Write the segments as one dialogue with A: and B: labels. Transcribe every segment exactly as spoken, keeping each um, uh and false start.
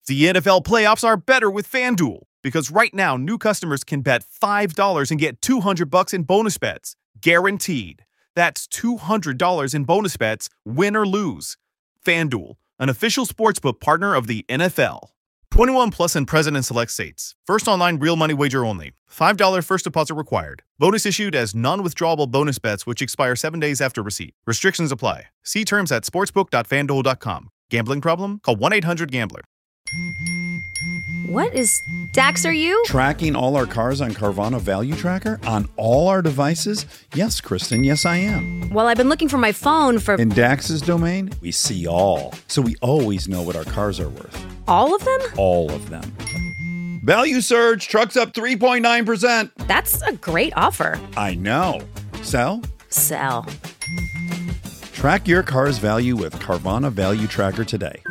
A: The N F L playoffs are better with FanDuel because right now new customers can bet five dollars and get two hundred bucks in bonus bets, guaranteed. That's two hundred dollars in bonus bets, win or lose. FanDuel, an official sportsbook partner of the N F L. twenty-one plus and present in select states. First online real money wager only. five dollars first deposit required. Bonus issued as non-withdrawable bonus bets which expire seven days after receipt. Restrictions apply. See terms at sportsbook dot fan duel dot com. Gambling problem? Call one eight hundred gambler.
B: What is... Dax, are you?
C: Tracking all our cars on Carvana Value Tracker on all our devices? Yes, Kristen, yes I am.
B: Well, I've been looking for my phone for...
C: In Dax's domain, we see all. So we always know what our cars are worth.
B: All of them?
C: All of them. Value surge, trucks up three point nine percent.
B: That's a great offer.
C: I know. Sell?
B: Sell.
C: Track your car's value with Carvana Value Tracker today.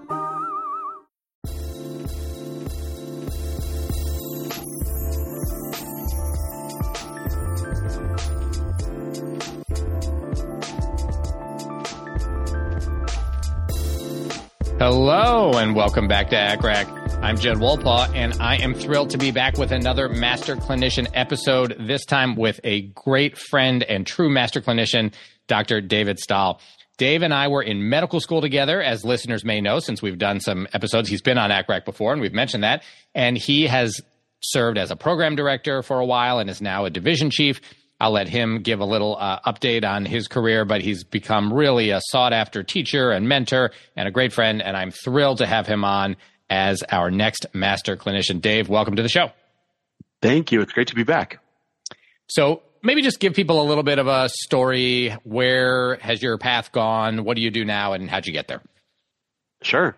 D: Hello and welcome back to A C R A C. I'm Jed Wolpaw, and I am thrilled to be back with another Master Clinician episode, this time with a great friend and true Master Clinician, Doctor David Stahl. Dave and I were in medical school together, as listeners may know, since we've done some episodes. He's been on A C R A C before, and we've mentioned that. And he has served as a program director for a while and is now a division chief. I'll let him give a little uh, update on his career, but he's become really a sought-after teacher and mentor and a great friend, and I'm thrilled to have him on as our next Master Clinician. Dave, welcome to the show.
E: Thank you. It's great to be back.
D: So maybe just give people a little bit of a story. Where has your path gone? What do you do now, and how'd you get there?
E: Sure.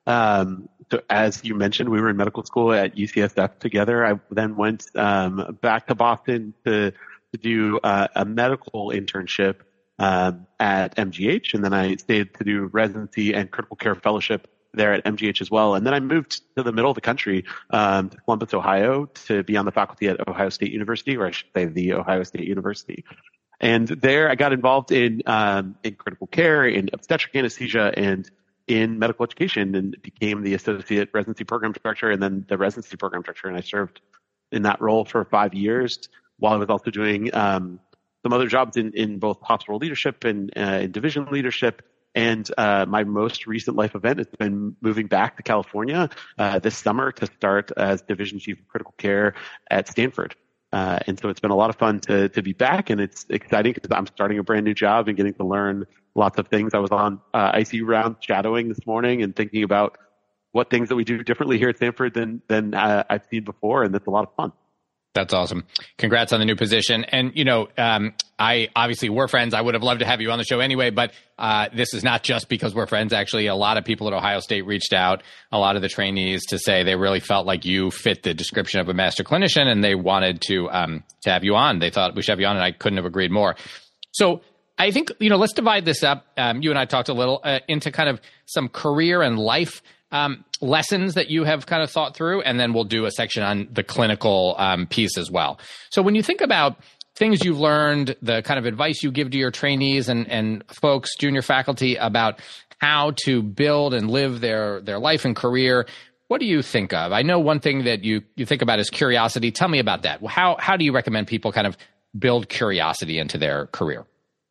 E: Um, so as you mentioned, we were in medical school at U C S F together. I then went um, back to Boston to to do uh, a medical internship um, at M G H, and then I stayed to do residency and critical care fellowship there at M G H as well. And then I moved to the middle of the country, um, to Columbus, Ohio, to be on the faculty at Ohio State University, or I should say the Ohio State University. And there I got involved in um, in critical care, in obstetric anesthesia, and in medical education, and became the associate residency program director and then the residency program director. And I served in that role for five years. While I was also doing um, some other jobs in, in both hospital leadership and uh, in division leadership. And uh, my most recent life event has been moving back to California uh, this summer to start as division chief of critical care at Stanford. Uh, and so it's been a lot of fun to to be back, and it's exciting because I'm starting a brand new job and getting to learn lots of things. I was on uh, I C U round shadowing this morning and thinking about what things that we do differently here at Stanford than than uh, I've seen before, and that's a lot of fun.
D: That's awesome. Congrats on the new position. And, you know, um, I obviously we're friends. I would have loved to have you on the show anyway, but uh, this is not just because we're friends. Actually, a lot of people at Ohio State reached out, a lot of the trainees, to say they really felt like you fit the description of a master clinician, and they wanted to um, to have you on. They thought we should have you on, and I couldn't have agreed more. So I think, you know, let's divide this up. Um, you and I talked a little uh, into kind of some career and life Um, lessons that you have kind of thought through, and then we'll do a section on the clinical um, piece as well. So when you think about things you've learned, the kind of advice you give to your trainees and, and folks, junior faculty, about how to build and live their, their life and career, what do you think of? I know one thing that you, you think about is curiosity. Tell me about that. How, how do you recommend people kind of build curiosity into their career?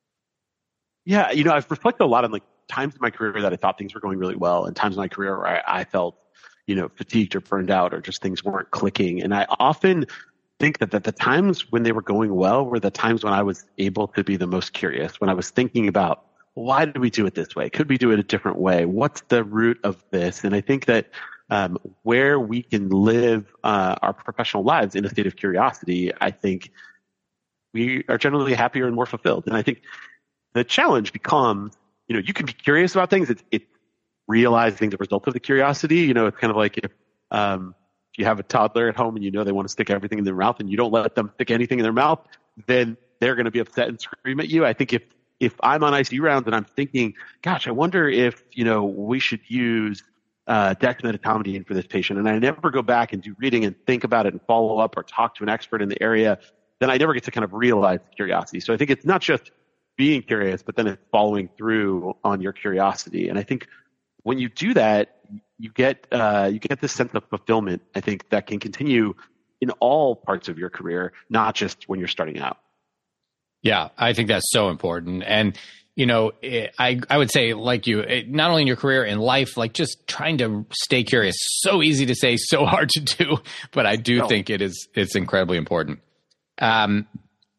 E: Yeah, you know, I've reflected a lot on like times in my career that I thought things were going really well, and times in my career where I, I felt, you know, fatigued or burned out, or just things weren't clicking. And I often think that, that the times when they were going well were the times when I was able to be the most curious, when I was thinking about, why did we do it this way? Could we do it a different way? What's the root of this? And I think that um, where we can live uh, our professional lives in a state of curiosity, I think we are generally happier and more fulfilled. And I think the challenge becomes, you know, you can be curious about things. It's, it's realizing the result of the curiosity. You know, it's kind of like if, um, if you have a toddler at home and you know they want to stick everything in their mouth and you don't let them stick anything in their mouth, then they're going to be upset and scream at you. I think if, if I'm on I C U rounds and I'm thinking, gosh, I wonder if, you know, we should use uh, dexmedetomidine for this patient, and I never go back and do reading and think about it and follow up or talk to an expert in the area, then I never get to kind of realize curiosity. So I think it's not just being curious, but then it's following through on your curiosity. And I think when you do that, you get uh, you get this sense of fulfillment, I think, that can continue in all parts of your career, not just when you're starting out.
D: Yeah, I think that's so important. And, you know, it, I, I would say, like you, it, not only in your career, in life, like just trying to stay curious. So easy to say, so hard to do, but I do
E: No.
D: think it is, it's incredibly important. Um,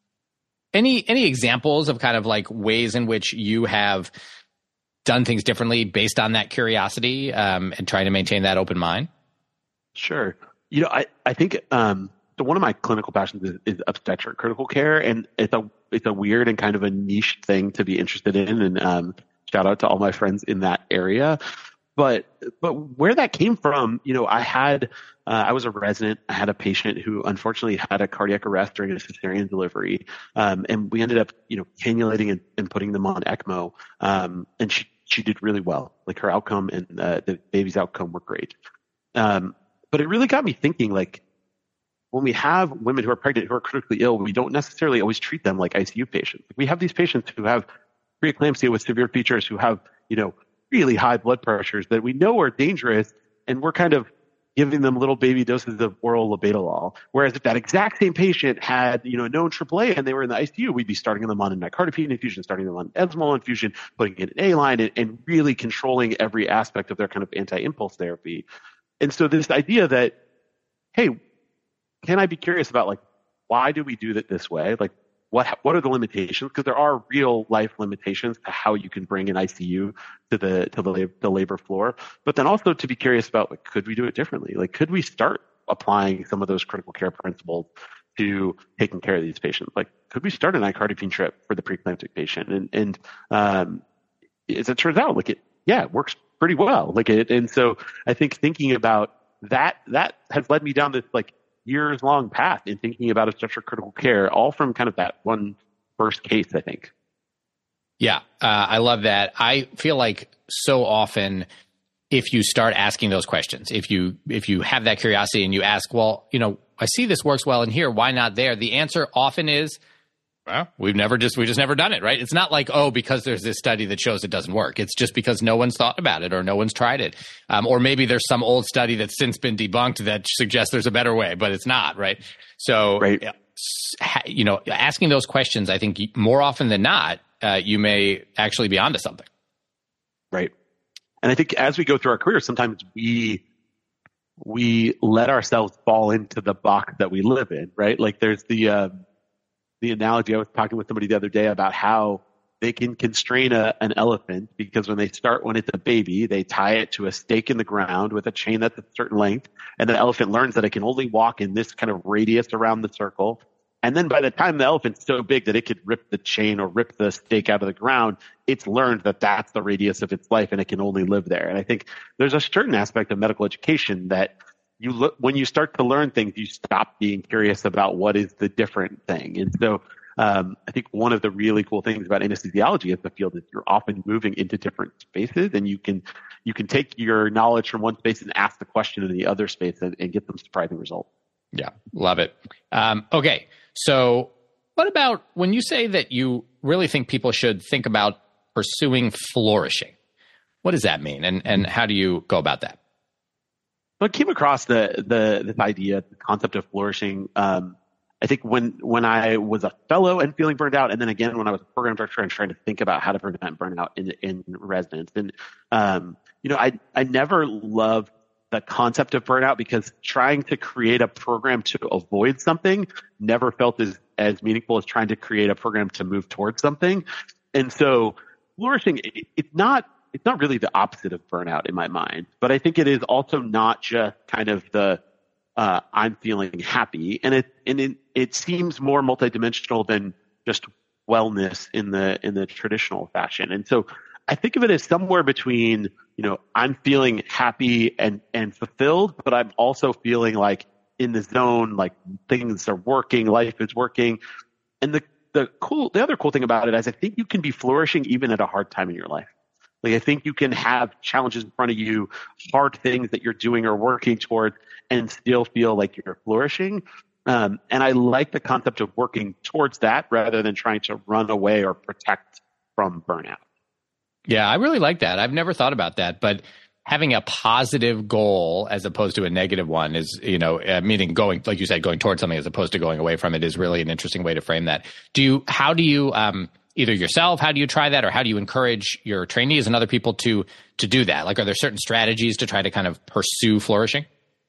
D: any, any examples of kind of like ways in which you have done things differently based on that curiosity, um, and trying to maintain that open mind?
E: Sure. You know, I, I think um, so one of my clinical passions is, is obstetric critical care, and it's a it's a weird and kind of a niche thing to be interested in. And um, shout out to all my friends in that area. But but where that came from, you know, I had uh, I was a resident. I had a patient who unfortunately had a cardiac arrest during a cesarean delivery, um, and we ended up, you know, cannulating and, and putting them on ECMO. Um, and she she did really well. Like her outcome and uh, the baby's outcome were great. Um, But it really got me thinking, like, when we have women who are pregnant, who are critically ill, we don't necessarily always treat them like I C U patients. We have these patients who have preeclampsia with severe features, who have, you know, really high blood pressures that we know are dangerous, and we're kind of giving them little baby doses of oral labetalol. Whereas if that exact same patient had, you know, a known triple A and they were in the I C U, we'd be starting them on a nicardipine infusion, starting them on esmolol infusion, putting in an A-line, and, and really controlling every aspect of their kind of anti-impulse therapy. And so this idea that, hey, can I be curious about, like, why do we do that this way? Like, what what are the limitations? Because there are real life limitations to how you can bring an I C U to the to the, the labor floor. But then also to be curious about, like, could we do it differently? Like, could we start applying some of those critical care principles to taking care of these patients? Like, could we start a nicardipine trip for the preeclamptic patient? And and um, as it turns out, like it, yeah, it works pretty well. Like it, and so I think thinking about that, that has led me down this like years long path in thinking about obstetric critical care, all from kind of that one first case, I think.
D: Yeah, uh, I love that. I feel like so often if you start asking those questions, if you, if you have that curiosity and you ask, well, you know, I see this works well in here, why not there? The answer often is, well, we've never just, we just never done it, right? It's not like, oh, because there's this study that shows it doesn't work. It's just because no one's thought about it or no one's tried it. Um, or maybe there's some old study that's since been debunked that suggests there's a better way, but it's not, right? So,
E: right.
D: you know, asking those questions, I think more often than not, uh, you may actually be onto something.
E: Right. And I think as we go through our career, sometimes we, we let ourselves fall into the box that we live in, right? Like there's the, uh, the analogy, I was talking with somebody the other day about how they can constrain a, an elephant because when they start, when it's a baby, they tie it to a stake in the ground with a chain that's a certain length. And the elephant learns that it can only walk in this kind of radius around the circle. And then by the time the elephant's so big that it could rip the chain or rip the stake out of the ground, it's learned that that's the radius of its life and it can only live there. And I think there's a certain aspect of medical education that you look, when you start to learn things, you stop being curious about what is the different thing. And so um, I think one of the really cool things about anesthesiology as the field is you're often moving into different spaces, and you can you can take your knowledge from one space and ask the question in the other space and, and get some surprising results.
D: Yeah, love it. Um, okay, so what about when you say that you really think people should think about pursuing flourishing? What does that mean, and and how do you go about that?
E: So I came across the the this idea, the concept of flourishing. Um, I think when when I was a fellow and feeling burned out, and then again when I was a program director and trying to think about how to prevent burnout in in residence. And um, you know, I I never loved the concept of burnout because trying to create a program to avoid something never felt as as meaningful as trying to create a program to move towards something. And so flourishing, it, it's not. It's not really the opposite of burnout in my mind, but I think it is also not just kind of the, uh, I'm feeling happy. And it, and it, it seems more multidimensional than just wellness in the, in the traditional fashion. And so I think of it as somewhere between, you know, I'm feeling happy and, and fulfilled, but I'm also feeling like in the zone, like things are working, life is working. And the, the cool, the other cool thing about it is I think you can be flourishing even at a hard time in your life. Like I think you can have challenges in front of you, hard things that you're doing or working toward, and still feel like you're flourishing. Um, and I like the concept of working towards that rather than trying to run away or protect from burnout.
D: Yeah, I really like that. I've never thought about that, but having a positive goal as opposed to a negative one is, you know, uh, meaning going, like you said, going towards something as opposed to going away from it is really an interesting way to frame that. Do you, how do you, um, either yourself, how do you try that, or how do you encourage your trainees and other people to, to do that? Like, are there certain strategies to try to kind of pursue flourishing?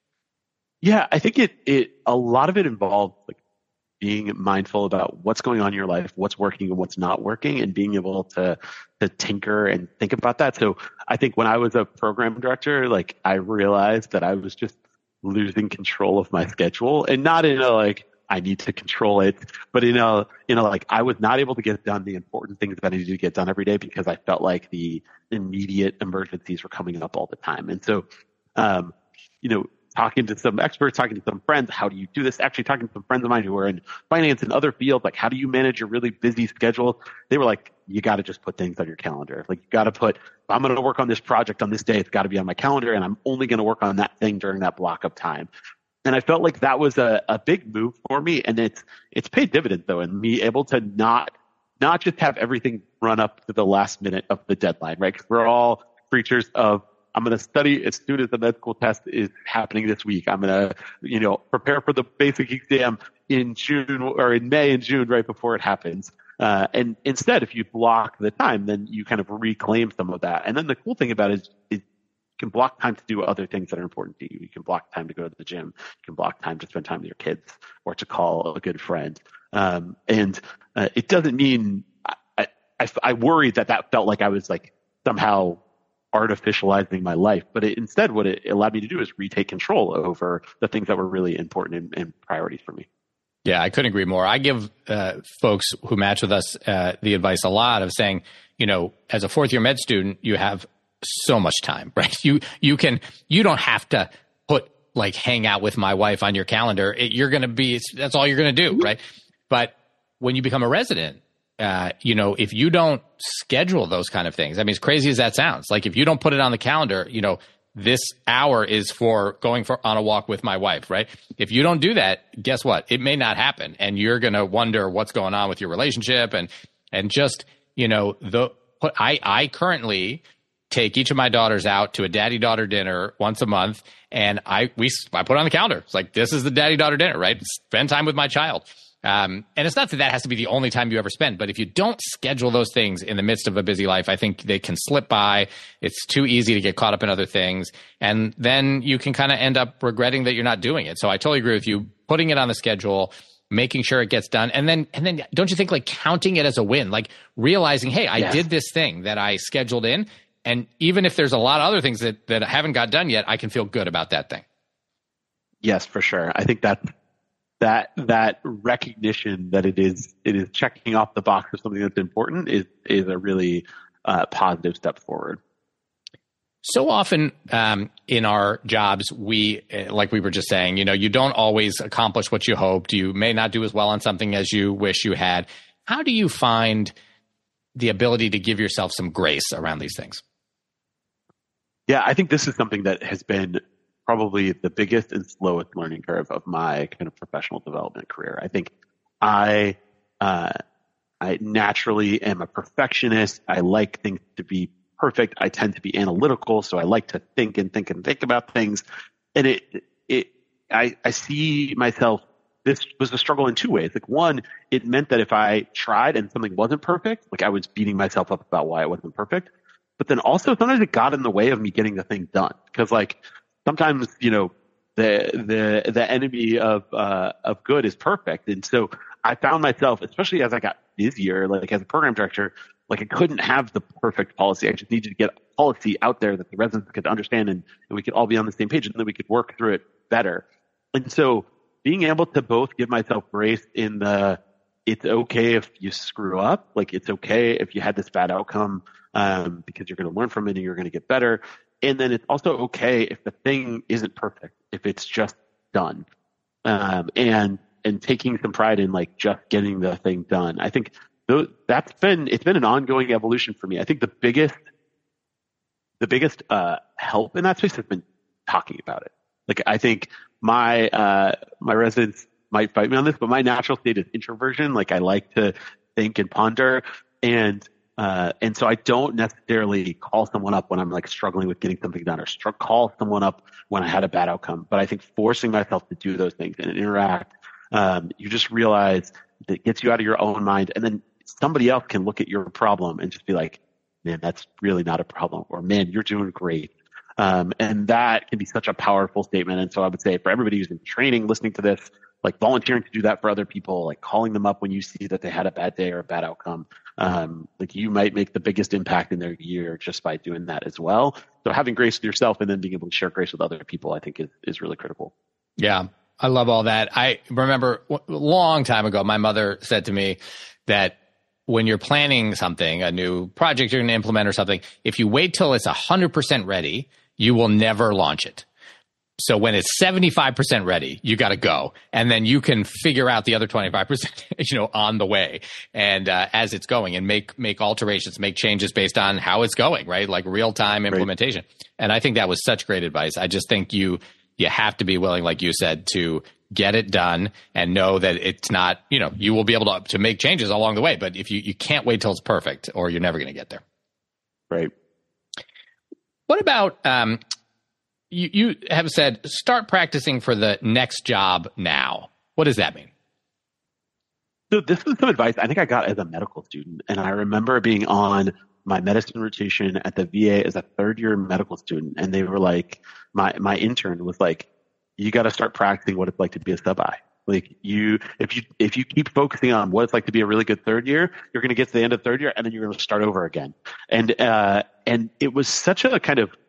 E: Yeah, I think it, it, a lot of it involves like being mindful about what's going on in your life, what's working and what's not working, and being able to, to tinker and think about that. So I think when I was a program director, like I realized that I was just losing control of my schedule, and not in a like, I need to control it, but in a, you know, like I was not able to get done the important things that I needed to get done every day because I felt like the immediate emergencies were coming up all the time. And so, um, you know, talking to some experts, talking to some friends, how do you do this? Actually talking to some friends of mine who are in finance and other fields, like how do you manage your really busy schedule? They were like, you got to just put things on your calendar. Like you got to put, if I'm going to work on this project on this day, it's got to be on my calendar, and I'm only going to work on that thing during that block of time. And I felt like that was a, a big move for me, and it's it's paid dividends though, and me able to not not just have everything run up to the last minute of the deadline, right? Because we're all creatures of, I'm going to study as soon as the med school test is happening this week. I'm going to, you know, prepare for the basic exam in June or in May and June right before it happens. Uh, and instead, if you block the time, then you kind of reclaim some of that. And then the cool thing about it is, is you can block time to do other things that are important to you. You can block time to go to the gym. You can block time to spend time with your kids or to call a good friend. Um, and uh, it doesn't mean I, I, I worried that that felt like I was like somehow artificializing my life, but it, instead what it allowed me to do is retake control over the things that were really important and, and priorities for me.
D: Yeah, I couldn't agree more. I give uh, folks who match with us uh, the advice a lot of saying, you know, as a fourth year med student, you have so much time, right? You you can you don't have to put like hang out with my wife on your calendar. It, you're going to be it's, that's all you're going to do, right? But when you become a resident, uh, you know, if you don't schedule those kind of things, I mean, as crazy as that sounds, like if you don't put it on the calendar, you know, this hour is for going for on a walk with my wife, right? If you don't do that, guess what? It may not happen, and you're going to wonder what's going on with your relationship, and and just, you know, the I I currently take each of my daughters out to a daddy-daughter dinner once a month, and I we I put it on the calendar. It's like, this is the daddy-daughter dinner, right? Spend time with my child. Um, and it's not that that has to be the only time you ever spend, but if you don't schedule those things in the midst of a busy life, I think they can slip by. It's too easy to get caught up in other things. And then you can kind of end up regretting that you're not doing it. So I totally agree with you. Putting it on the schedule, making sure it gets done. And then, and then don't you think like counting it as a win, like realizing, hey, I
E: yes.
D: did this thing that I scheduled in. And even if there's a lot of other things that, that haven't got done yet, I can feel good about that thing.
E: Yes, for sure. I think that that that recognition that it is it is checking off the box of something that's important is is a really uh, positive step forward.
D: So often um, in our jobs, we, like we were just saying, you know, you don't always accomplish what you hoped. You may not do as well on something as you wish you had. How do you find the ability to give yourself some grace around these things?
E: Yeah, I think this is something that has been probably the biggest and slowest learning curve of my kind of professional development career. I think I, uh, I naturally am a perfectionist. I like things to be perfect. I tend to be analytical, so I like to think and think and think about things. And it, it, I, I see myself. This was a struggle in two ways. Like one, it meant that if I tried and something wasn't perfect, like I was beating myself up about why it wasn't perfect. But then also sometimes it got in the way of me getting the thing done, because like sometimes, you know, the the the enemy of uh, of good is perfect. And so I found myself, especially as I got busier, like as a program director, like I couldn't have the perfect policy. I just needed to get a policy out there that the residents could understand, and, and we could all be on the same page, and then we could work through it better. And so being able to both give myself grace in the, it's okay if you screw up, like it's okay if you had this bad outcome, um, because you're going to learn from it and you're going to get better. And then it's also okay if the thing isn't perfect, if it's just done. Um, and, and taking some pride in like just getting the thing done. I think th- that's been, it's been an ongoing evolution for me. I think the biggest, the biggest, uh, help in that space has been talking about it. Like, I think my, uh, my residents might fight me on this, but my natural state is introversion. Like, I like to think and ponder. And, Uh, and so I don't necessarily call someone up when I'm like struggling with getting something done or str- call someone up when I had a bad outcome. But I think forcing myself to do those things and interact, um, you just realize that it gets you out of your own mind. And then somebody else can look at your problem and just be like, man, that's really not a problem. Or man, you're doing great. Um, and that can be such a powerful statement. And so I would say for everybody who's in training, listening to this, like volunteering to do that for other people, like calling them up when you see that they had a bad day or a bad outcome. Um, like you might make the biggest impact in their year just by doing that as well. So having grace with yourself and then being able to share grace with other people, I think is, is really critical.
D: Yeah. I love all that. I remember a long time ago, my mother said to me that when you're planning something, a new project you're going to implement or something, if you wait till it's one hundred percent ready, you will never launch it. So when it's seventy-five percent ready, you got to go. And then you can figure out the other twenty-five percent, you know, on the way and uh, as it's going and make make alterations, make changes based on how it's going, right? Like real time implementation. Right. And I think that was such great advice. I just think you you have to be willing, like you said, to get it done and know that it's not, you know, you will be able to, to make changes along the way. But if you, you can't wait till it's perfect or you're never going to get there.
E: Right.
D: What about, um, you, you have said, start practicing for the next job now. What does that mean?
E: So this is some advice I think I got as a medical student. And I remember being on my medicine rotation at the V A as a third year medical student. And they were like, my, my intern was like, you got to start practicing what it's like to be a sub-I. Like you, if you, if you keep focusing on what it's like to be a really good third year, you're going to get to the end of third year and then you're going to start over again. And, uh, and it was such a kind of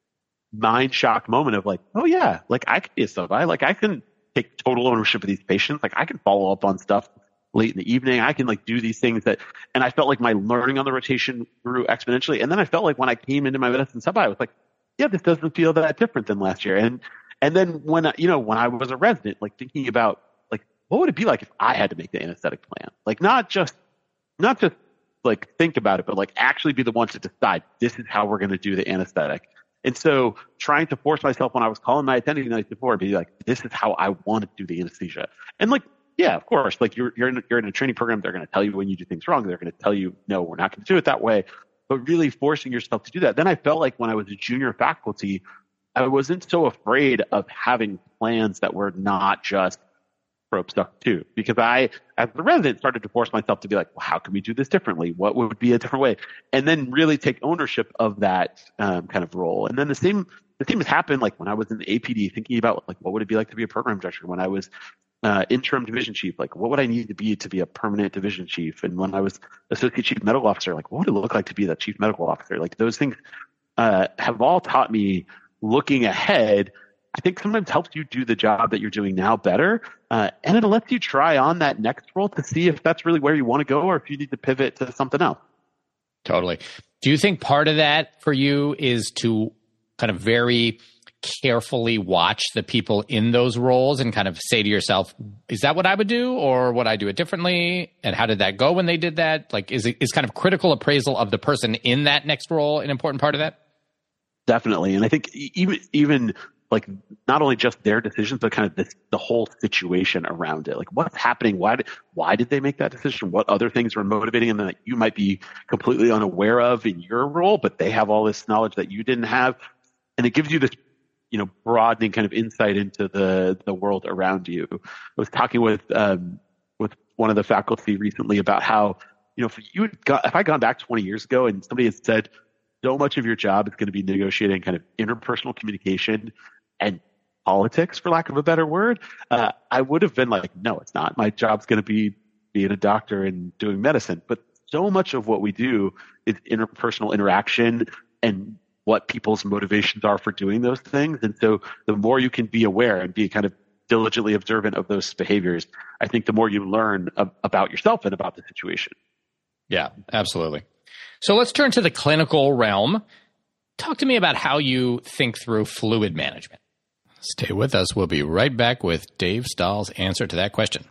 E: mind shock moment of like, oh yeah, like I can be a sub-I, like I can take total ownership of these patients. Like I can follow up on stuff late in the evening. I can like do these things that, and I felt like my learning on the rotation grew exponentially. And then I felt like when I came into my medicine sub-I, I was like, yeah, this doesn't feel that different than last year. And, and then when, you know, when I was a resident, like thinking about like, what would it be like if I had to make the anesthetic plan? Like not just, not just like think about it, but like actually be the one to decide this is how we're going to do the anesthetic. And so trying to force myself when I was calling my attending the night before, be like, this is how I want to do the anesthesia. And like, yeah, of course, like you're, you're in, you're in a training program. They're going to tell you when you do things wrong. They're going to tell you, no, we're not going to do it that way. But really forcing yourself to do that. Then I felt like when I was a junior faculty, I wasn't so afraid of having plans that were not just probe stuff too, because I, as a resident, started to force myself to be like, well, how can we do this differently? What would be a different way? And then really take ownership of that um, kind of role. And then the same, the same has happened like when I was in the A P D, thinking about like, what would it be like to be a program director? When I was uh, interim division chief, like what would I need to be to be a permanent division chief? And when I was associate chief medical officer, like what would it look like to be the chief medical officer? Like those things uh, have all taught me looking ahead. I think sometimes helps you do the job that you're doing now better. Uh, and it lets you try on that next role to see if that's really where you want to go or if you need to pivot to something else.
D: Totally. Do you think part of that for you is to kind of very carefully watch the people in those roles and kind of say to yourself, is that what I would do or would I do it differently? And how did that go when they did that? Like, is it is kind of critical appraisal of the person in that next role an important part of that?
E: Definitely. And I think even, even like not only just their decisions, but kind of this, the whole situation around it. Like what's happening? Why did, why did they make that decision? What other things were motivating them that you might be completely unaware of in your role, but they have all this knowledge that you didn't have. And it gives you this, you know, broadening kind of insight into the, the world around you. I was talking with, um, with one of the faculty recently about how, you know, if you had got, if I gone back twenty years ago and somebody had said, so much of your job is going to be negotiating kind of interpersonal communication and politics, for lack of a better word, uh, I would have been like, no, it's not. My job's going to be being a doctor and doing medicine. But so much of what we do is interpersonal interaction and what people's motivations are for doing those things. And so the more you can be aware and be kind of diligently observant of those behaviors, I think the more you learn ab- about yourself and about the situation.
D: Yeah, absolutely. So let's turn to the clinical realm. Talk to me about how you think through fluid management. Stay with us. We'll be right back with Dave Stahl's answer to that question.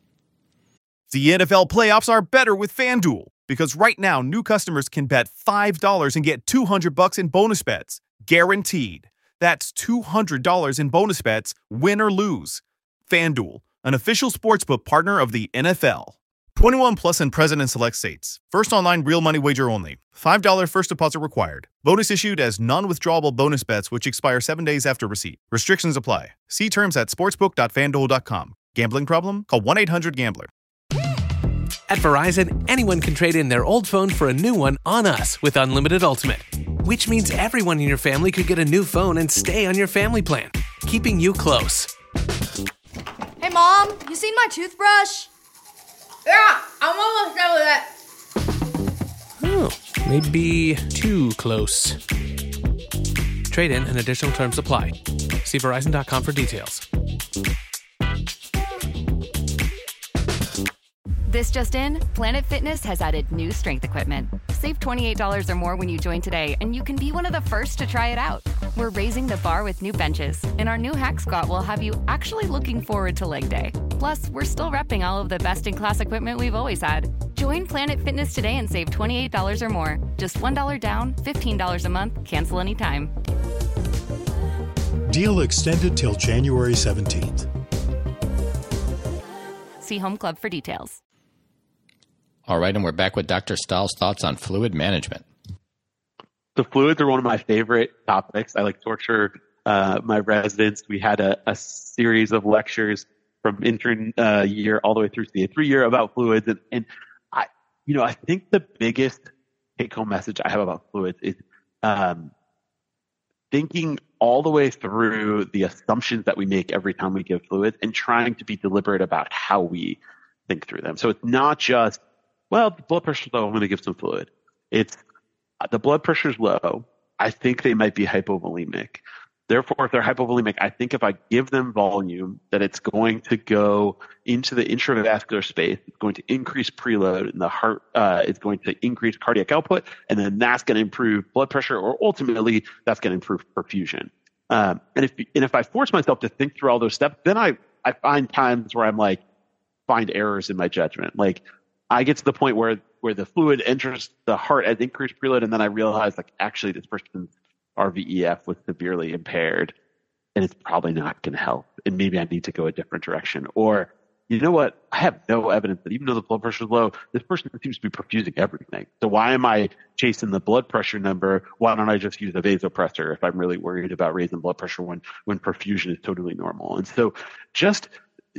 A: The N F L playoffs are better with FanDuel because right now new customers can bet five dollars and get two hundred bucks in bonus bets, guaranteed. That's two hundred dollars in bonus bets, win or lose. FanDuel, an official sportsbook partner of the N F L. twenty-one plus and present in select states. First online real money wager only. five dollars first deposit required. Bonus issued as non-withdrawable bonus bets which expire seven days after receipt. Restrictions apply. See terms at sportsbook dot fan duel dot com. Gambling problem? Call one eight hundred gambler.
F: At Verizon, anyone can trade in their old phone for a new one on us with Unlimited Ultimate, which means everyone in your family could get a new phone and stay on your family plan, keeping you close.
G: Hey, Mom, you seen my toothbrush?
H: Yeah, I'm almost done with it.
F: Oh, maybe too close. Trade in and additional terms apply. See Verizon dot com for details.
I: This just in, Planet Fitness has added new strength equipment. Save twenty-eight dollars or more when you join today, and you can be one of the first to try it out. We're raising the bar with new benches, and our new Hack Squat will have you actually looking forward to leg day. Plus, we're still repping all of the best-in-class equipment we've always had. Join Planet Fitness today and save twenty-eight dollars or more. Just one dollar down, fifteen dollars a month, cancel anytime.
J: Deal extended till January seventeenth.
I: See Home Club for details.
D: All right, and we're back with Doctor Stahl's thoughts on fluid management.
E: The fluids are one of my favorite topics. I like torture uh, my residents. We had a, a series of lectures from intern uh, year all the way through C A three year about fluids. And, and I, you know, I think the biggest take-home message I have about fluids is um, thinking all the way through the assumptions that we make every time we give fluids and trying to be deliberate about how we think through them. So it's not just, well, the blood pressure's low, I'm going to give some fluid. It's uh, the blood pressure's low. I think they might be hypovolemic. Therefore, if they're hypovolemic, I think if I give them volume, that it's going to go into the intravascular space. It's going to increase preload, and the heart uh, is going to increase cardiac output, and then that's going to improve blood pressure, or ultimately that's going to improve perfusion. Um, and if and if I force myself to think through all those steps, then I I find times where I'm like find errors in my judgment. Like I get to the point where where the fluid enters the heart at increased preload, and then I realize like actually this person's R V E F was severely impaired, and it's probably not going to help, and maybe I need to go a different direction. Or, you know what? I have no evidence that even though the blood pressure is low, this person seems to be perfusing everything. So why am I chasing the blood pressure number? Why don't I just use a vasopressor if I'm really worried about raising blood pressure when when perfusion is totally normal? And so just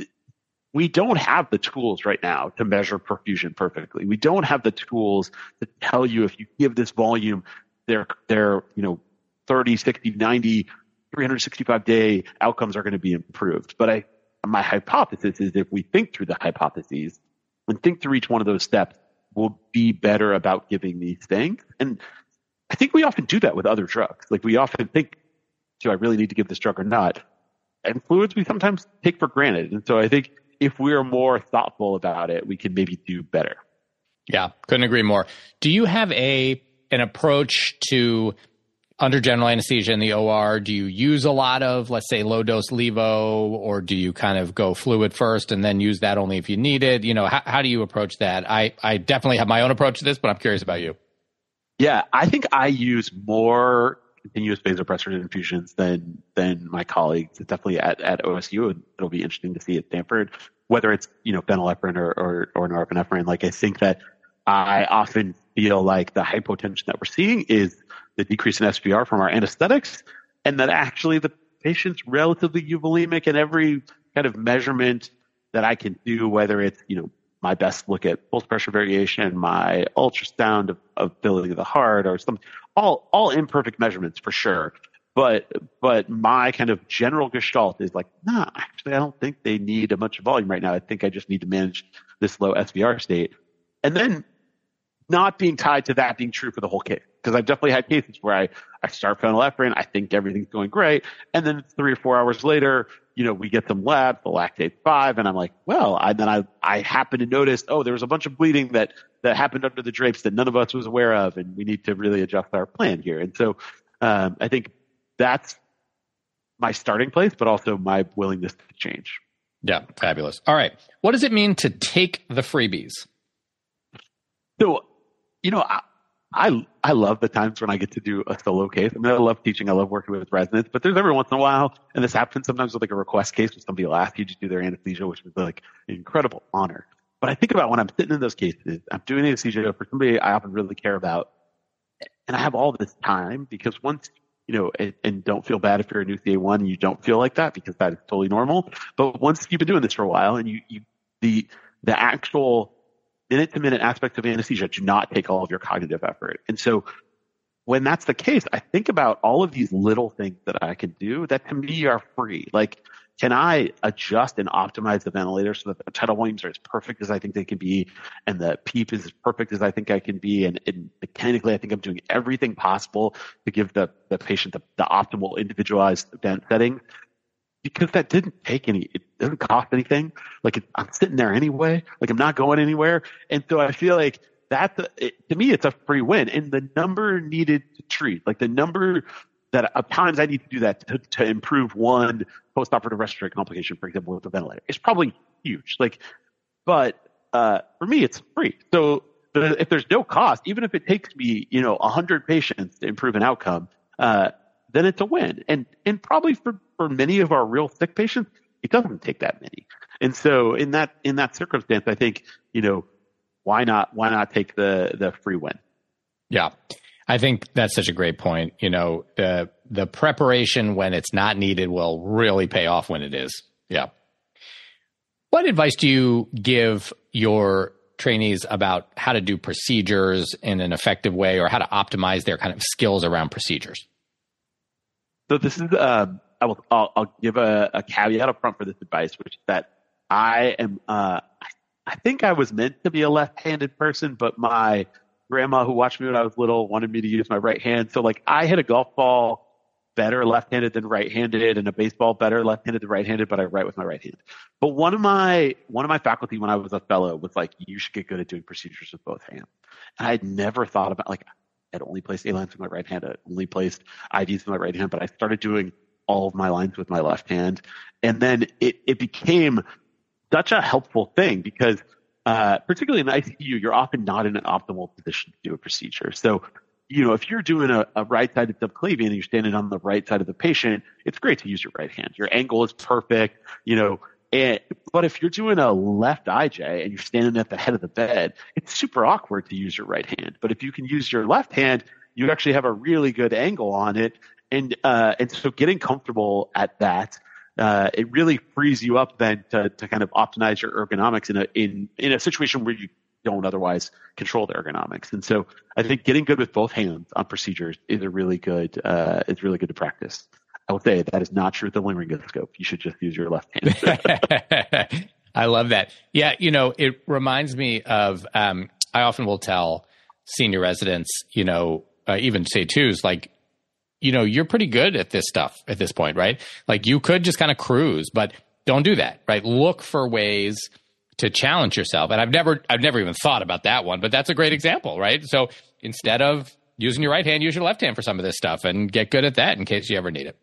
E: we don't have the tools right now to measure perfusion perfectly. We don't have the tools to tell you if you give this volume, they're, they're, you know, thirty, sixty, ninety, three hundred sixty-five day outcomes are going to be improved. But I, my hypothesis is if we think through the hypotheses and think through each one of those steps, we'll be better about giving these things. And I think we often do that with other drugs. Like we often think, do I really need to give this drug or not? And fluids we sometimes take for granted. And so I think if we're more thoughtful about it, we can maybe do better.
D: Yeah, couldn't agree more. Do you have a an approach to under general anesthesia in the O R? Do you use a lot of, let's say, low dose levo, or do you kind of go fluid first and then use that only if you need it? You know, how, how do you approach that? I, I definitely have my own approach to this, but I'm curious about you.
E: Yeah, I think I use more continuous vasopressor infusions than than my colleagues, definitely at, at O S U. And it'll be interesting to see at Stanford, whether it's, you know, phenylephrine or, or, or norepinephrine. Like I think that I often feel like the hypotension that we're seeing is the decrease in S V R from our anesthetics, and that actually the patient's relatively euvolemic, and every kind of measurement that I can do, whether it's, you know, my best look at pulse pressure variation, my ultrasound of, of ability of the heart, or some, all, all imperfect measurements for sure. But, but my kind of general gestalt is like, nah, actually, I don't think they need a bunch of volume right now. I think I just need to manage this low S V R state. And then not being tied to that being true for the whole case. Because I've definitely had cases where I, I start phenylephrine, I think everything's going great, and then three or four hours later, you know, we get some labs, the lactate five, and I'm like, well, and then I, I happen to notice, oh, there was a bunch of bleeding that, that happened under the drapes that none of us was aware of, and we need to really adjust our plan here. And so um, I think that's my starting place, but also my willingness to change.
D: Yeah, fabulous. All right. What does it mean to take the freebies?
E: So, you know, I, I I love the times when I get to do a solo case. I mean, I love teaching. I love working with residents. But there's every once in a while, and this happens sometimes with like a request case where somebody will ask you to do their anesthesia, which is like an incredible honor. but I think about when I'm sitting in those cases, I'm doing anesthesia for somebody I often really care about, and I have all this time because once, you know, and, and don't feel bad if you're a new C A one and you don't feel like that because that is totally normal. But once you've been doing this for a while and you, you the the actual minute to minute aspects of anesthesia do not take all of your cognitive effort. And so when that's the case, I think about all of these little things that I can do that to me are free. Like, can I adjust and optimize the ventilator so that the tidal volumes are as perfect as I think they can be and the PEEP is as perfect as I think I can be? And, and mechanically, I think I'm doing everything possible to give the, the patient the, the optimal individualized vent setting, because that didn't take any, it doesn't cost anything. Like, it, I'm sitting there anyway. Like, I'm not going anywhere. And so I feel like that's, a, it, to me, it's a free win. And the number needed to treat, like the number that at times I need to do that to, to improve one postoperative respiratory complication, for example, with the ventilator, it's probably huge. Like, but uh, for me, it's free. So the, if there's no cost, even if it takes me, you know, a hundred patients to improve an outcome, uh, then it's a win. And and probably for, for many of our real sick patients, it doesn't take that many. And so in that in that circumstance, I think, you know, why not why not take the the free win?
D: Yeah. I think that's such a great point. You know, the the preparation when it's not needed will really pay off when it is. Yeah. What advice do you give your trainees about how to do procedures in an effective way, or how to optimize their kind of skills around procedures?
E: So this is, uh, I will, I'll, I'll give a, a caveat up front for this advice, which is that I am, uh, I think I was meant to be a left-handed person, but my grandma who watched me when I was little wanted me to use my right hand. So like I hit a golf ball better left-handed than right-handed, and a baseball better left-handed than right-handed, but I write with my right hand. But one of my, one of my faculty when I was a fellow was like, you should get good at doing procedures with both hands. And I had never thought about, like, I'd only placed A lines with my right hand. I'd only placed I Vs with my right hand, but I started doing all of my lines with my left hand. And then it, it became such a helpful thing because, uh, particularly in I C U, you're often not in an optimal position to do a procedure. So, you know, if you're doing a, a right-sided subclavian and you're standing on the right side of the patient, it's great to use your right hand. Your angle is perfect, you know, and, but if you're doing a left I J and you're standing at the head of the bed, it's super awkward to use your right hand. But if you can use your left hand, you actually have a really good angle on it. And, uh, and so getting comfortable at that, uh, it really frees you up then to, to kind of optimize your ergonomics in a, in, in a situation where you don't otherwise control the ergonomics. And so I think getting good with both hands on procedures is a really good, uh, is really good to practice. I will say that is not true with the laryngoscope. You should just use your left hand.
D: I love that. Yeah. You know, it reminds me of, um, I often will tell senior residents, you know, uh, even say twos, like, you know, you're pretty good at this stuff at this point, right? Like you could just kind of cruise, but don't do that, right? Look for ways to challenge yourself. And I've never, I've never even thought about that one, but that's a great example, right? So instead of using your right hand, use your left hand for some of this stuff and get good at that in case you ever need it.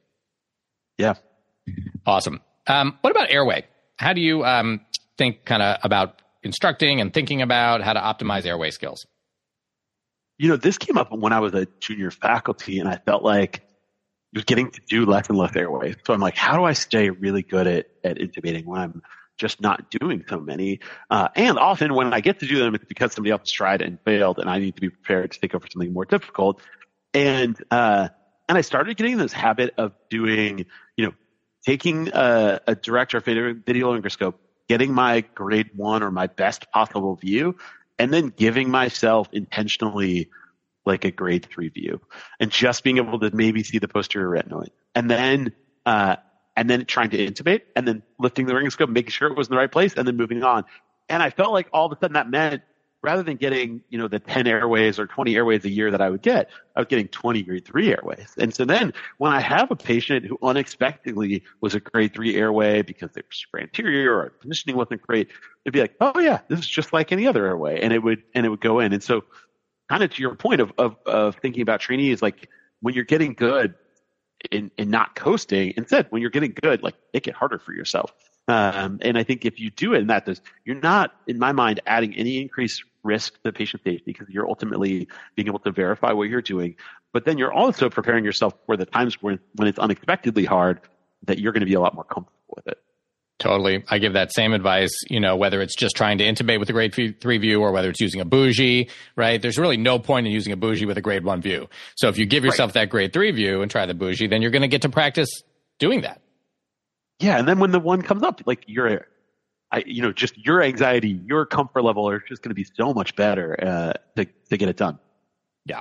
E: Yeah.
D: Awesome. Um, what about airway? How do you um, think kind of about instructing and thinking about how to optimize airway skills?
E: You know, this came up when I was a junior faculty and I felt like I was getting to do less and less airway. So I'm like, how do I stay really good at, at intubating when I'm just not doing so many? Uh, and often when I get to do them, it's because somebody else tried and failed and I need to be prepared to take over something more difficult. And, uh, and I started getting this habit of doing, you know, taking a, a direct or video laryngoscope, getting my grade one or my best possible view, and then giving myself intentionally like a grade three view and just being able to maybe see the posterior retinoid. And then, uh, and then trying to intubate and then lifting the laryngoscope, making sure it was in the right place and then moving on. And I felt like all of a sudden that meant rather than getting, you know, the ten airways or twenty airways a year that I would get, I was getting twenty grade three airways. And so then when I have a patient who unexpectedly was a grade three airway because they were super anterior or positioning wasn't great, it'd be like, oh yeah, this is just like any other airway. And it would, and it would go in. And so kind of to your point of, of, of thinking about trainees, like when you're getting good in, in not coasting, instead, when you're getting good, like make it harder for yourself. Um, and I think if you do it in that, you're not, in my mind, adding any increased risk to patient safety because you're ultimately being able to verify what you're doing. But then you're also preparing yourself for the times when, when it's unexpectedly hard that you're going to be a lot more comfortable with it.
D: Totally. I give that same advice, you know, whether it's just trying to intubate with a grade three view or whether it's using a bougie, right? There's really no point in using a bougie with a grade one view. So if you give yourself right. that grade three view and try the bougie, then you're going to get to practice doing that.
E: Yeah. And then when the one comes up, like you're, I, you know, just your anxiety, your comfort level are just going to be so much better uh, to, to get it done.
D: Yeah.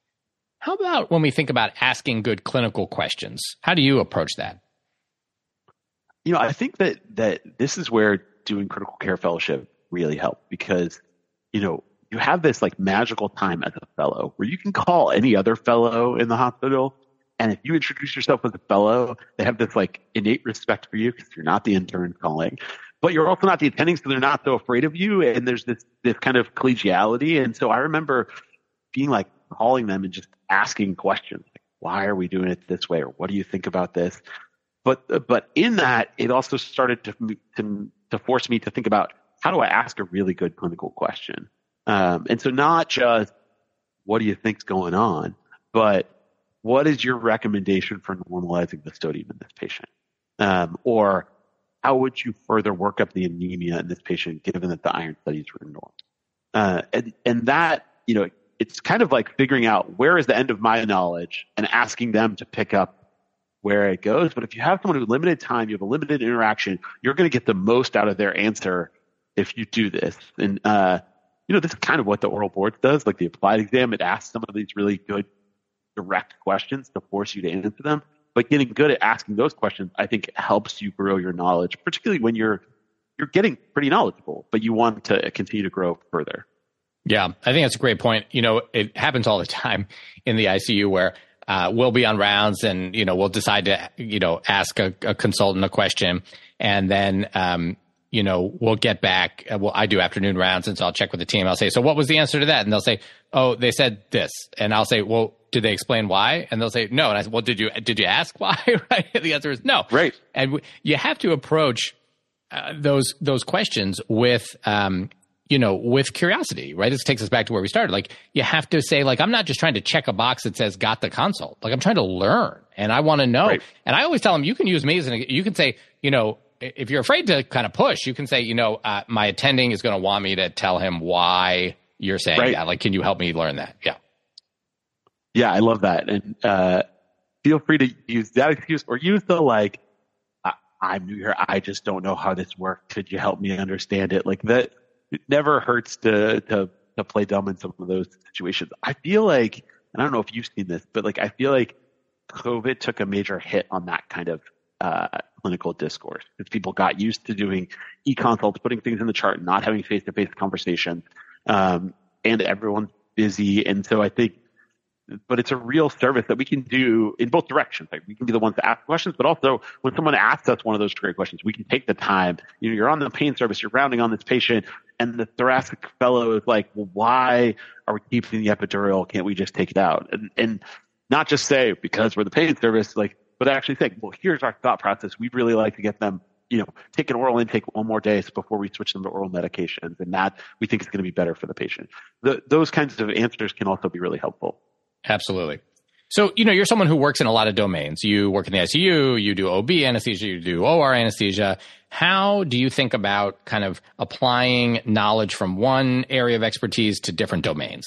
D: How about when we think about asking good clinical questions? How do you approach that?
E: You know, I think that, that this is where doing critical care fellowship really helps because, you know, you have this like magical time as a fellow where you can call any other fellow in the hospital. And if you introduce yourself as a fellow, they have this like innate respect for you because you're not the intern calling, but you're also not the attending. So they're not so afraid of you. And there's this, this kind of collegiality. And so I remember being like calling them and just asking questions. Like, why are we doing it this way? Or what do you think about this? But but in that, it also started to, to to force me to think about how do I ask a really good clinical question? Um, and so not just what do you think's going on, but what is your recommendation for normalizing the sodium in this patient? Um, or how would you further work up the anemia in this patient given that the iron studies were normal? Uh, and, and that, you know, it's kind of like figuring out where is the end of my knowledge and asking them to pick up where it goes. But if you have someone who limited time, you have a limited interaction, you're going to get the most out of their answer if you do this. And, uh, you know, this is kind of what the oral board does, like the applied exam. It asks some of these really good direct questions to force you to answer them. But getting good at asking those questions, I think helps you grow your knowledge, particularly when you're, you're getting pretty knowledgeable, but you want to continue to grow further.
D: Yeah, I think that's a great point. You know, it happens all the time in the I C U where Uh, we'll be on rounds and, you know, we'll decide to, you know, ask a, a consultant a question and then, um, you know, we'll get back. Uh, well, I do afternoon rounds. And so I'll check with the team. I'll say, so what was the answer to that? And they'll say, oh, they said this. And I'll say, well, did they explain why? And they'll say, no. And I said, well, did you, did you ask why? Right. The answer is no.
E: Right.
D: And w- you have to approach uh, those, those questions with, um, you know, with curiosity, right? This takes us back to where we started. Like, you have to say, like, I'm not just trying to check a box that says got the consult. Like, I'm trying to learn and I want to know. Right. And I always tell them, you can use me as an, you can say, you know, if you're afraid to kind of push, you can say, you know, uh, my attending is going to want me to tell him why you're saying right. that. Like, can you help me learn that? Yeah.
E: Yeah, I love that. And uh, feel free to use that excuse or use the, like, I- I'm new here. I just don't know how this works. Could you help me understand it? Like that. It never hurts to, to, to play dumb in some of those situations. I feel like, and I don't know if you've seen this, but like, I feel like COVID took a major hit on that kind of, uh, clinical discourse because people got used to doing e-consults, putting things in the chart, not having face-to-face conversations. Um, and everyone's busy. And so I think, but it's a real service that we can do in both directions. Like we can be the ones to ask questions, but also when someone asks us one of those great questions, we can take the time. You know, you're on the pain service, you're rounding on this patient, and the thoracic fellow is like, well, why are we keeping the epidural? Can't we just take it out? And, and not just say because we're the pain service, like, but actually think, well, here's our thought process. We'd really like to get them, you know, take an oral intake one more day before we switch them to oral medications, and that we think is going to be better for the patient. The, those kinds of answers can also be really helpful.
D: Absolutely. So, you know, you're someone who works in a lot of domains. You work in the I C U, you do O B anesthesia, you do O R anesthesia. How do you think about kind of applying knowledge from one area of expertise to different domains?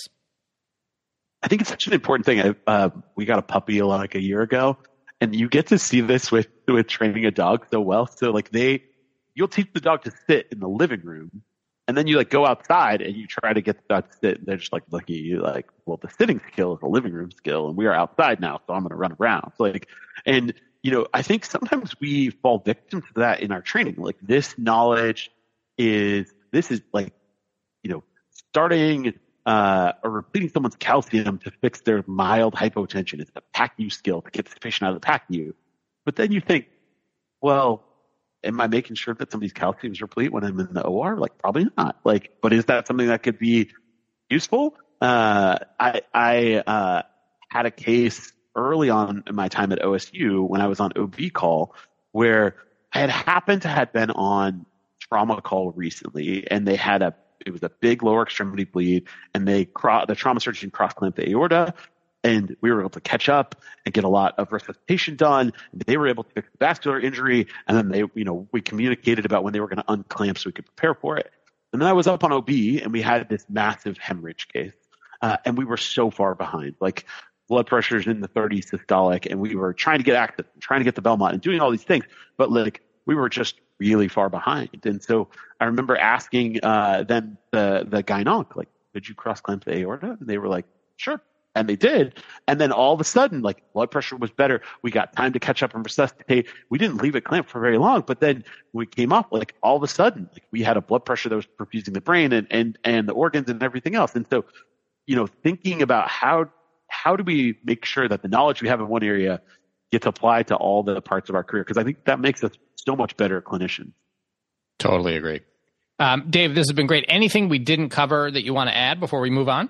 E: I think it's such an important thing. I, uh, we got a puppy like a year ago, and you get to see this with, with training a dog so well. So like they, you'll teach the dog to sit in the living room, and then you like go outside and you try to get the dog to sit, and they're just like looking at you like, well, the sitting skill is a living room skill, and we are outside now, so I'm going to run around. So like, and you know, I think sometimes we fall victim to that in our training. Like this knowledge is, this is like, you know, starting uh, or repleting someone's calcium to fix their mild hypotension. It's a P A C U skill to get this patient out of the P A C U. But then you think, well, am I making sure that somebody's calcium is replete when I'm in the O R? Like, probably not. Like, but is that something that could be useful? Uh, I, I, uh, had a case early on in my time at O S U when I was on O B call where I had happened to have been on trauma call recently, and they had a, it was a big lower extremity bleed, and they, cro- the trauma surgeon cross clamped the aorta. and we were able to catch up and get a lot of resuscitation done. They were able to fix the vascular injury, and then they, you know, we communicated about when they were going to unclamp so we could prepare for it. And then I was up on O B, and we had this massive hemorrhage case, uh, and we were so far behind. Like, blood pressure's in the thirties systolic, and we were trying to get access, trying to get the Belmont, and doing all these things, but like we were just really far behind. And so I remember asking uh, them the the gynecologist, like, did you cross clamp the aorta? And they were like, sure. And they did. And then all of a sudden, like, blood pressure was better. We got time to catch up and resuscitate. We didn't leave it clamped for very long, but then when we came up, like, all of a sudden, like, we had a blood pressure that was perfusing the brain and and and the organs and everything else. And so, you know, thinking about how how do we make sure that the knowledge we have in one area gets applied to all the parts of our career? Because I think that makes us so much better clinicians.
D: Totally agree. Um, Dave, this has been great. Anything we didn't cover that you want to add before we move on?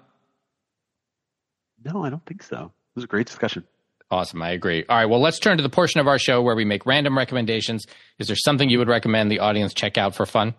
E: No, I don't think so. It was a great discussion.
D: Awesome. I agree. All right. Well, let's turn to the portion of our show where we make random recommendations. Is there something you would recommend the audience check out for fun?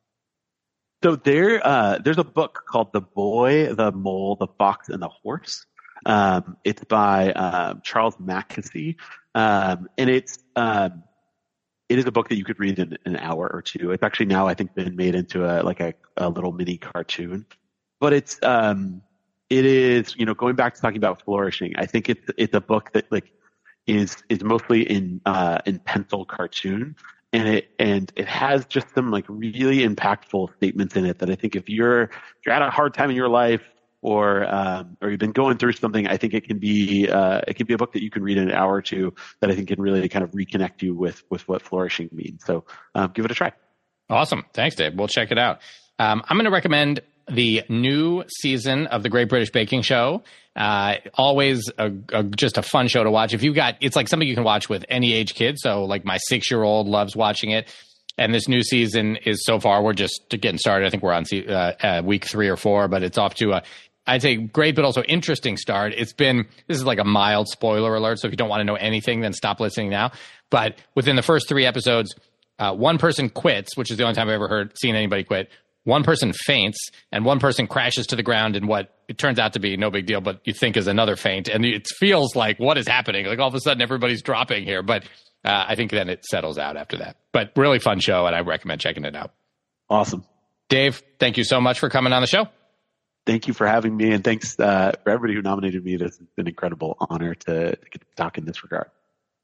E: So there, uh, there's a book called The Boy, the Mole, the Fox, and the Horse. Um, it's by uh, Charles Mackesy, um, and it's um, it is a book that you could read in an hour or two. It's actually now, I think, been made into a like a, a little mini cartoon. But it's um, it is, you know, going back to talking about flourishing. I think it's it's a book that like is is mostly in uh, in pencil cartoon, and it and it has just some like really impactful statements in it that I think if you're if you're at a hard time in your life, or um, or you've been going through something, I think it can be uh, it can be a book that you can read in an hour or two that I think can really kind of reconnect you with with what flourishing means. So um, give it a try.
D: Awesome. Thanks, Dave. We'll check it out. Um, I'm going to recommend the new season of the Great British Baking Show. Uh, always a, a, just a fun show to watch. If you got, it's like something you can watch with any age kid. So like my six-year-old loves watching it. And this new season is so far, we're just getting started. I think we're on uh, uh, week three or four, but it's off to a, I'd say great, but also interesting start. It's been, this is like a mild spoiler alert. So if you don't want to know anything, then stop listening now. But within the first three episodes, uh, one person quits, which is the only time I've ever heard, seen anybody quit. One person faints and one person crashes to the ground in what it turns out to be no big deal, but you think is another faint. And it feels like, what is happening? Like all of a sudden everybody's dropping here. But uh, I think then it settles out after that. But really fun show, and I recommend checking it out.
E: Awesome.
D: Dave, thank you so much for coming on the show.
E: Thank you for having me, and thanks uh, for everybody who nominated me. This has been an incredible honor to, to get to talk in this regard.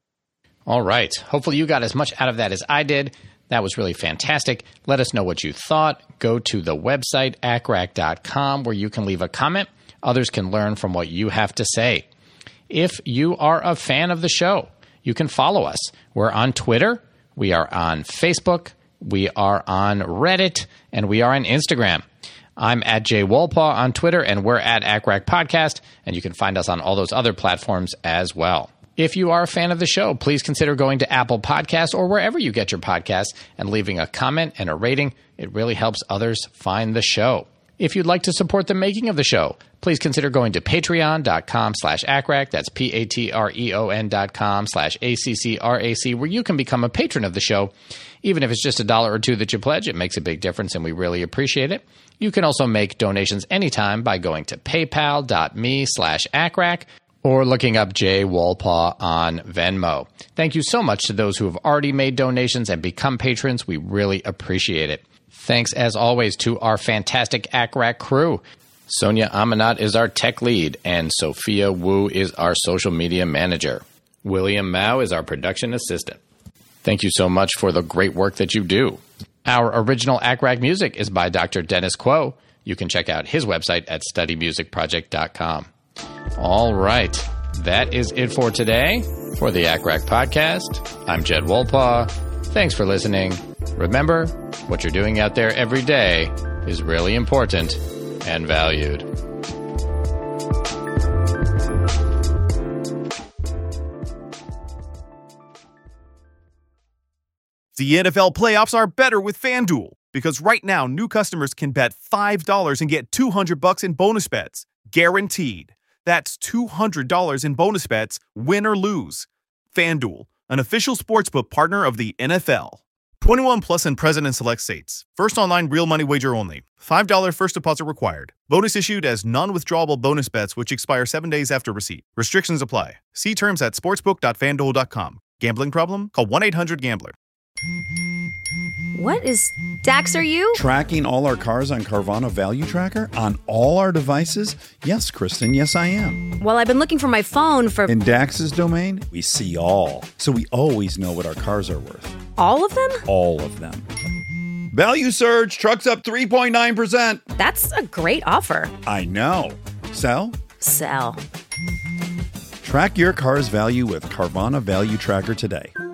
D: All right. Hopefully you got as much out of that as I did. That was really fantastic. Let us know what you thought. Go to the website, A C R A C dot com, where you can leave a comment. Others can learn from what you have to say. If you are a fan of the show, you can follow us. We're on Twitter. We are on Facebook. We are on Reddit. And we are on Instagram. I'm at Jay Wolpaw on Twitter, and we're at A C R A C Podcast, and you can find us on all those other platforms as well. If you are a fan of the show, please consider going to Apple Podcasts or wherever you get your podcasts and leaving a comment and a rating. It really helps others find the show. If you'd like to support the making of the show, please consider going to patreon.com slash ACRAC. That's P-A-T-R-E-O-N dot com slash A-C-C-R-A-C, where you can become a patron of the show. Even if it's just a dollar or two that you pledge, it makes a big difference, and we really appreciate it. You can also make donations anytime by going to paypal.me slash ACRAC or looking up Jay Wolpaw on Venmo. Thank you so much to those who have already made donations and become patrons. We really appreciate it. Thanks, as always, to our fantastic A C R A C crew. Sonia Amanat is our tech lead, and Sophia Wu is our social media manager. William Mao is our production assistant. Thank you so much for the great work that you do. Our original A C R A C music is by Doctor Dennis Quo. You can check out his website at study music project dot com. All right. That is it for today. For the A C R A C podcast, I'm Jed Wolpaw. Thanks for listening. Remember, what you're doing out there every day is really important and valued.
A: The N F L playoffs are better with FanDuel, because right now new customers can bet five dollars and get two hundred bucks in bonus bets, guaranteed. That's two hundred dollars in bonus bets, win or lose. FanDuel, an official sportsbook partner of the N F L. twenty-one plus and present in select states. First online real money wager only. five dollars first deposit required. Bonus issued as non-withdrawable bonus bets which expire seven days after receipt. Restrictions apply. See terms at sportsbook dot fan duel dot com. Gambling problem? Call one eight hundred gambler.
B: What is Dax, are you?
C: Tracking all our cars on Carvana Value Tracker on all our devices? Yes, Kristen, yes, I am.
B: Well, I've been looking for my phone for...
C: In Dax's domain, we see all. So we always know what our cars are worth.
B: All of them?
C: All of them. Value surge, trucks up three point nine percent.
B: That's a great offer.
C: I know. Sell?
B: Sell.
C: Track your car's value with Carvana Value Tracker today.